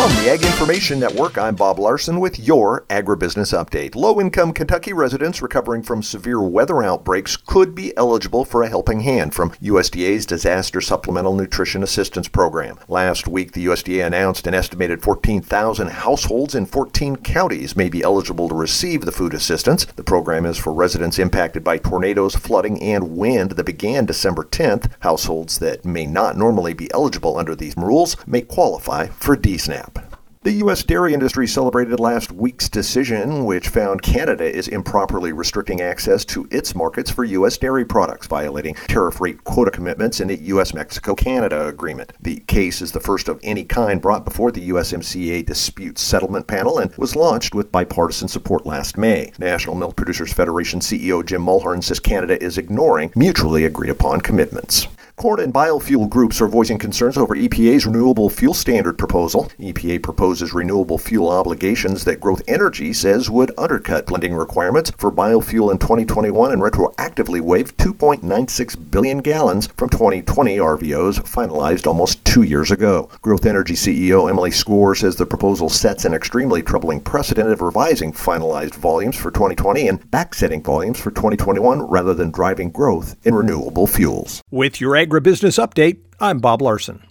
From the Ag Information Network, I'm Bob Larson with your Agribusiness Update. Low-income Kentucky residents recovering from severe weather outbreaks could be eligible for a helping hand from USDA's Disaster Supplemental Nutrition Assistance Program. Last week, the USDA announced an estimated 14,000 households in 14 counties may be eligible to receive the food assistance. The program is for residents impacted by tornadoes, flooding, and wind that began December 10th. Households that may not normally be eligible under these rules may qualify for DSNAP. The U.S. dairy industry celebrated last week's decision, which found Canada is improperly restricting access to its markets for U.S. dairy products, violating tariff rate quota commitments in the U.S.-Mexico-Canada agreement. The case is the first of any kind brought before the USMCA Dispute Settlement Panel and was launched with bipartisan support last May. National Milk Producers Federation CEO Jim Mulhern says Canada is ignoring mutually agreed-upon commitments. Corn and biofuel groups are voicing concerns over EPA's Renewable Fuel Standard proposal. EPA proposes renewable fuel obligations that Growth Energy says would undercut blending requirements for biofuel in 2021 and retroactively waive 2.96 billion gallons from 2020 RVOs finalized almost 2 years ago. Growth Energy CEO Emily Skor says the proposal sets an extremely troubling precedent of revising finalized volumes for 2020 and backsetting volumes for 2021 rather than driving growth in renewable fuels. With your Agribusiness Update, I'm Bob Larson.